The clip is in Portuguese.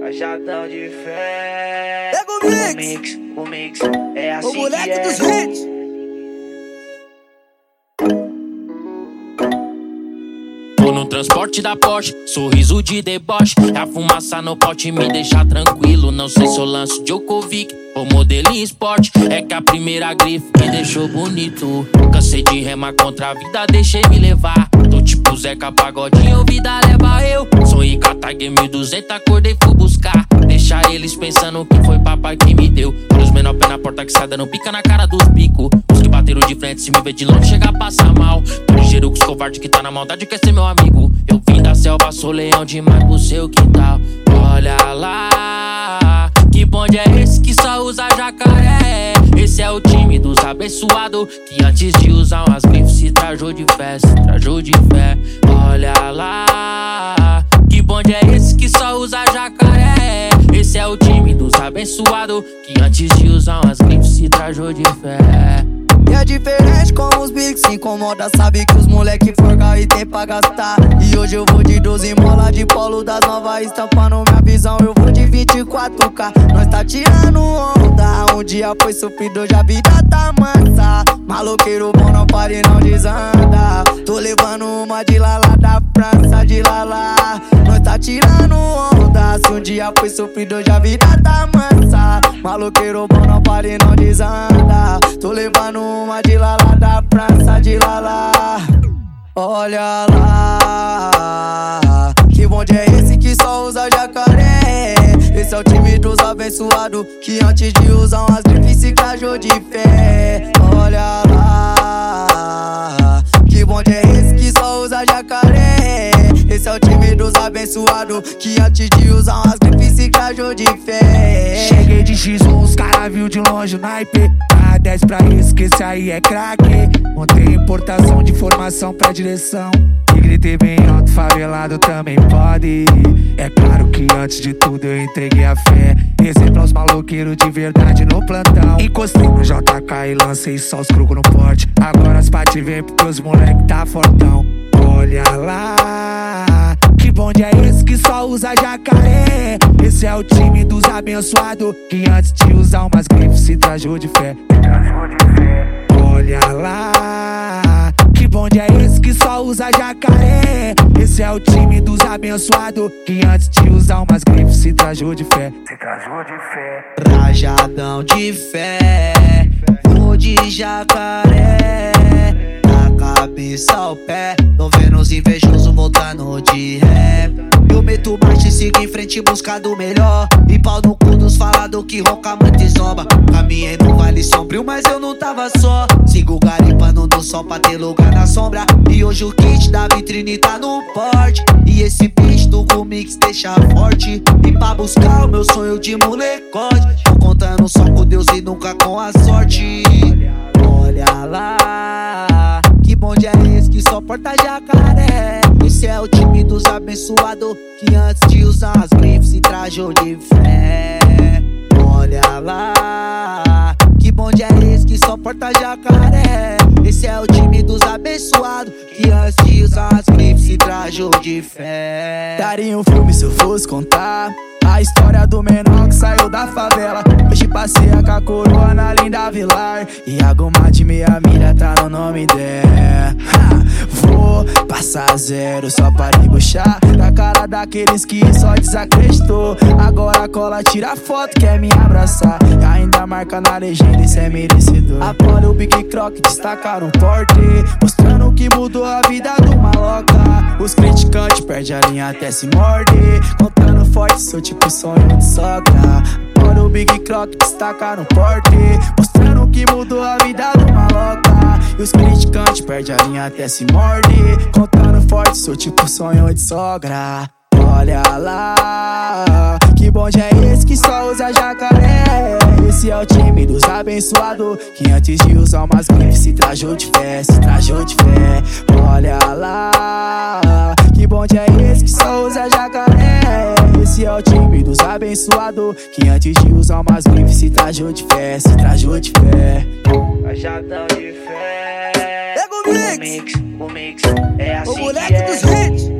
Rajadão de fé. Pega o mix é assim o moleque que é. dos hits. Tô no transporte da Porsche, sorriso de deboche. A fumaça no pote me deixa tranquilo. Não sei se eu lanço Djokovic ou modelo em esporte. É que a primeira grife me deixou bonito. Cansei de remar contra a vida, deixei me levar. Tô tipo Zeca Pagodinho, vida leva eu. Sonhei com a Tiger 1200, acordei, fui buscar. Deixar eles pensando que foi papai que me deu. Os menor pé na porta que sai dando pica na cara dos picos. Os que bateram de frente, se me ver de longe, chega a passar mal. Tô ligeiro com os covardes que tá na maldade, quer ser meu amigo. Eu vim da selva, sou leão demais pro seu quintal. Olha lá, que bonde é esse que só usa jacaré? Esse é o time dos abençoados, que antes de usar umas grifes se trajou de fé, se trajou de fé. Olha lá, que bonde é esse que só usa jacaré? Esse é o time dos abençoados, que antes de usar umas grifes se trajou de fé. E é diferente com os bics, se incomoda, sabe que os moleque forga e tem pra gastar. E hoje eu vou de 12 mola de polo das novas, estampando minha visão, eu vou de 24K. Nós tá tirando onda, um dia foi sofrido, hoje a vida tá mansa. Maloqueiro bom, não pare, não desanda. Tô levando uma de lá da França, de lá. Nós tá tirando onda, se um dia foi sofrido, hoje a vida tá mansa. Maloqueiro bom, não pare, não desanda. Tô levando uma de lá da França, de lá. Olha lá, que bonde é esse que só usa jacaré? Esse é o time dos abençoados, que antes de usar umas grifes se crajou de fé. Olha lá, que bonde é esse que só usa jacaré? Esse é o time dos abençoados, que antes de usar umas grifes se crajou de fé. Cheguei de X1, os cara viu de longe o naipe. Ah, 10 pra isso, que esse aí é craque. Montei importação de formação pra direção. E gritei bem alto, favelado também pode. É claro que antes de tudo eu entreguei a fé. Exemplo aos maloqueiros de verdade no plantão. Encostei no JK e lancei só os crugos no porte. Agora as pati vem porque os moleque tá fortão. Olha lá, que bonde é esse que só usa jacaré? Esse é o time dos abençoados, que antes de usar umas grifes se trajou de fé. Olha lá, que bonde é esse que só usa jacaré? Esse é o time dos abençoados, que antes de usar umas grifes se trajou de fé. Rajadão de fé, vou de jacaré, da cabeça ao pé. Tô vendo os invejosos voltando de ré. Eu meto marcha e sigo em frente em busca do melhor. E pau no cu dos falados que ronca muito e zomba. Caminhei no vale sombrio, mas eu não tava só. Sigo garimpando do sol pra ter lugar na sombra. E hoje o kit da vitrine tá no porte. E esse beat do Gumix deixa forte. E pra buscar o meu sonho de molecote, tô contando só com Deus e nunca com a sorte. Olha lá, que bonde é esse que só porta jacaré? Esse é o time dos abençoados, que antes de usar as grifes se trajou de fé. Olha lá, que bonde é esse que só porta jacaré? Esse é o time dos abençoados, que antes de usar as grifes se trajou de fé. Daria um filme se eu fosse contar a história do menor que saiu da favela. Hoje passeia com a coroa na linda Vilar, e a goma de meia milha tá no nome dela. Vou passar zero só pra debochar da cara daqueles que só desacreditou. Agora cola, tira foto, quer me abraçar, e ainda marca na legenda, isso é merecedor. Após o Big Croc destacar um porte, mostrando que mudou a vida do maloca. Os criticantes perdem a linha até se morde, contando forte, sou tipo sonho de sogra. Quando o Big Croc destaca no porte, mostrando que mudou a vida do maloca. E os criticantes perdem a linha até se morde, contando forte, sou tipo sonho de sogra. Olha lá, que bonde é esse que só usa jacaré? Esse é o time dos abençoados, que antes de usar umas grifes se trajou de fé, se trajou de fé. Olha lá, que bonde é esse que só usa jacaré? Esse é o time dos abençoados, que antes de usar umas grifes se trajou de fé, se trajou de fé. Rajadão de fé. Pega o mix O mix é assim o que moleque é. dos hits.